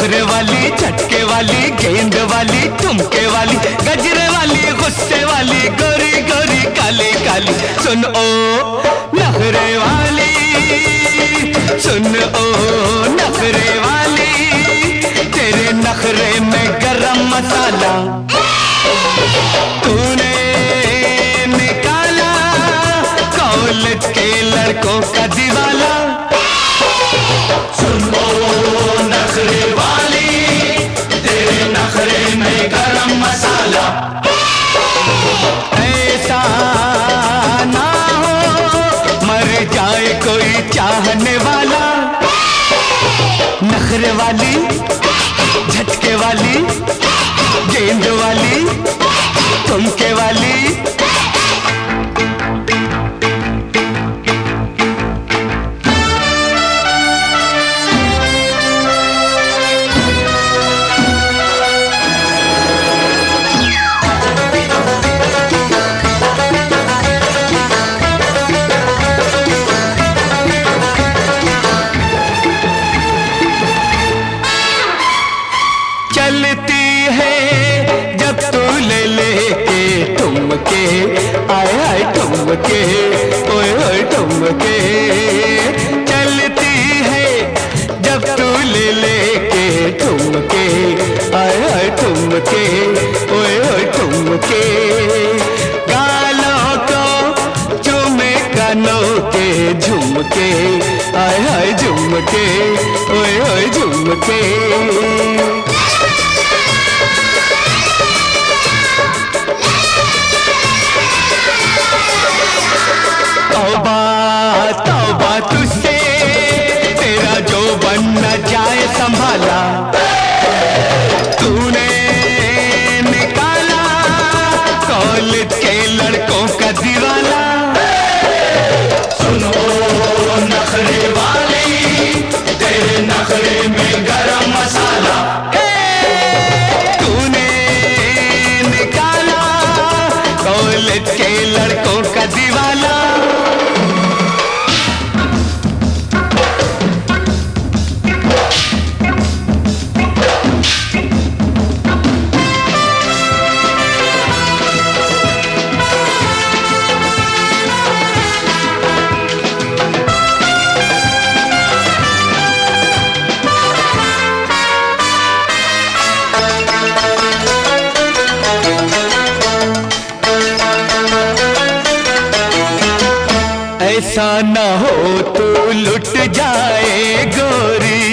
नखरे वाली, झटके वाली, गेंद वाली, ठुमके वाली, गजरे वाली, गुस्से वाली, गोरी गोरी काली काली। सुन ओ नखरे वाली, सुन ओ नखरे वाली, तेरे नखरे में गरम मसाला तूने निकाला कॉलेज के लड़कों का दीवाला। सुन ओ नखरे वाली, तेरे नखरे में गरम मसाला। ऐसा ना हो मर जाए कोई चाहने वाला। नखरे वाली, झटके वाली, गेंद वाली, ठुमके वाली। चलती है जब तू ले लेके ठुमके, आए आए ठुमके, ओए ओए ठुमके। चलती है जब तू ले लेके ठुमके, आए आए ठुमके, ओए ओए ठुमके। गालों को चूमे कानों के झुमके, आए आए झुमके, ओए ओए झुमके। तौबा तौबा तुझसे, तेरा जो बन न जाए संभाला। तूने निकाला कॉलेज के लड़कों का दीवाला। सुनो नखरे वाली, तेरे नखरे में गरम मसाला। तूने निकाला कॉलेज के लड़कों का दीवाला। ऐसा न हो तू लुट जाए गोरी,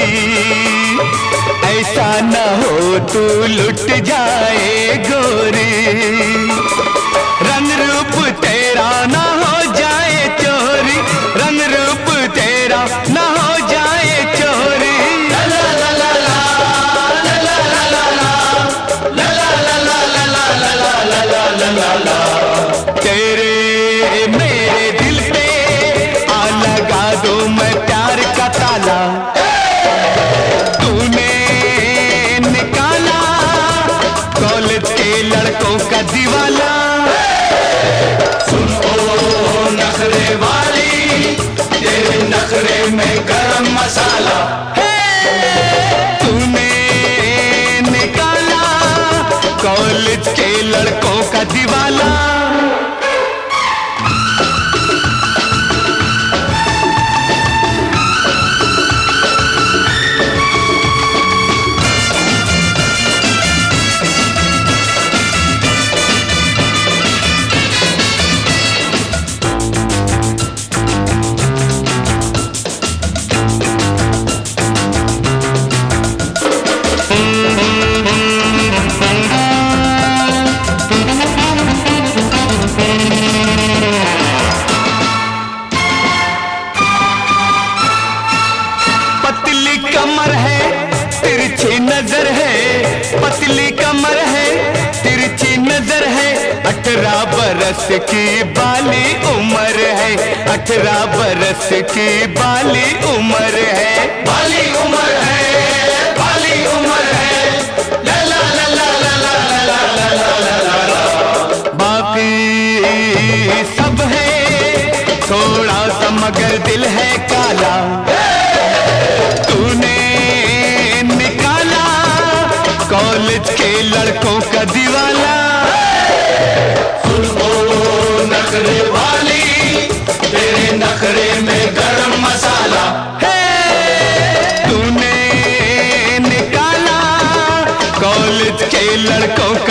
ऐसा न हो तू लुट जाए गोरी। रंग रूप तेरा न हो जाए चोरी, रंग रूप तेरा न हो जाए चोरी। ला ला ला ला ला ला ला ला ला ला ला ला ला ला ला ला। तेरे मेरे दिल पे लगा दो मैं प्यार का ताला। तूने निकाला कॉलेज के लड़कों का दीवाला। सुन ओ नखरे वाली, तेरे नखरे में गरम मसाला। तूने निकाला कॉलेज के लड़कों का दीवाला। कमर है तिरछी नजर है, पतली कमर है तिरछी नजर है। 18 बरस की बाली उम्र है, 18 बरस की बाली उम्र है, बाली उम्र है, बाली उम्र है। ला ला ला ला ला ला ला ला ला ला। बाकी सब है थोड़ा सा मगर दिल है काला। तूने निकाला लड़कों